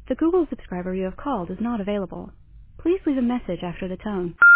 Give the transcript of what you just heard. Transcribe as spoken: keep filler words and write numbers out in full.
The Google subscriber you have called is not available. Please leave a message after the tone.